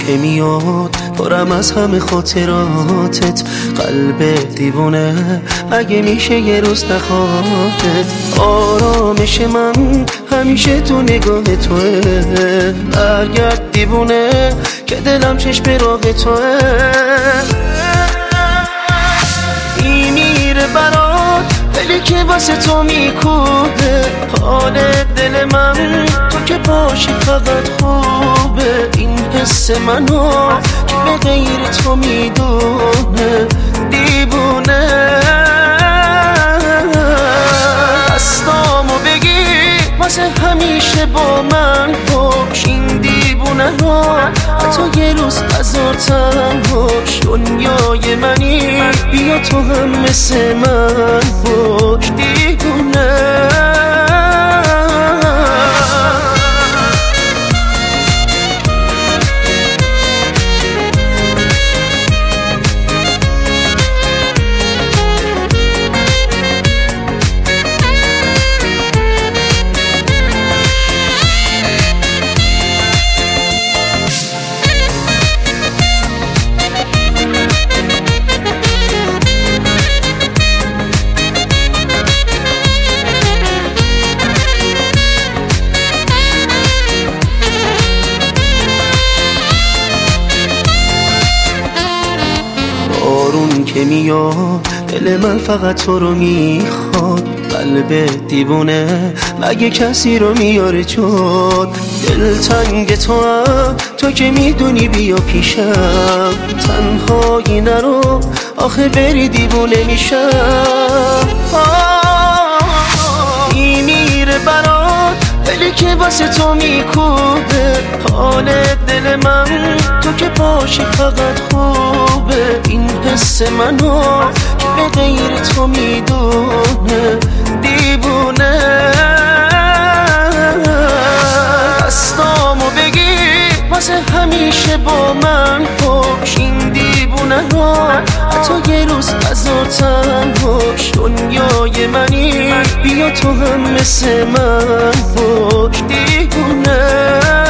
که میاد پرم از همه خاطراتت. قلب دیوونه مگه میشه یه روز نخوادت؟ آرامش من همیشه تو نگاه توه. برگرد دیوونه که دلم چشم راه توه. این میره برات دلی که واسه تو میکوبه. حال دل من تو که باشی فقط خوبه. این حس منو که به غیر تو میدونه دیوونه. دستامو بگیر واسه همیشه با من باش. این دیوونه رو حتی یه روز هزارتن باش. دنیای منی بیا تو هم مثل من باش دیوونه. بارون که میاد دل من فقط تو رو میخواد. قلب دیوونه مگه کسی رو میاره جاد؟ دل تنگ تو هم تو که میدونی بیا پیشم. تنهایی نرو آخه بری دیوونه میشم. این میره برات دلی که واسه تو میکوبه. حال دل من تو که باشی فقط خوبه. این حس منو که به غیر تو میدونه دیوونه. دستامو بگیر واسه همیشه با من باش. این دیوونه رو حتی یه روز هزارتن باش. دنیای منی بیا تو هم مثل من باش دیوونه.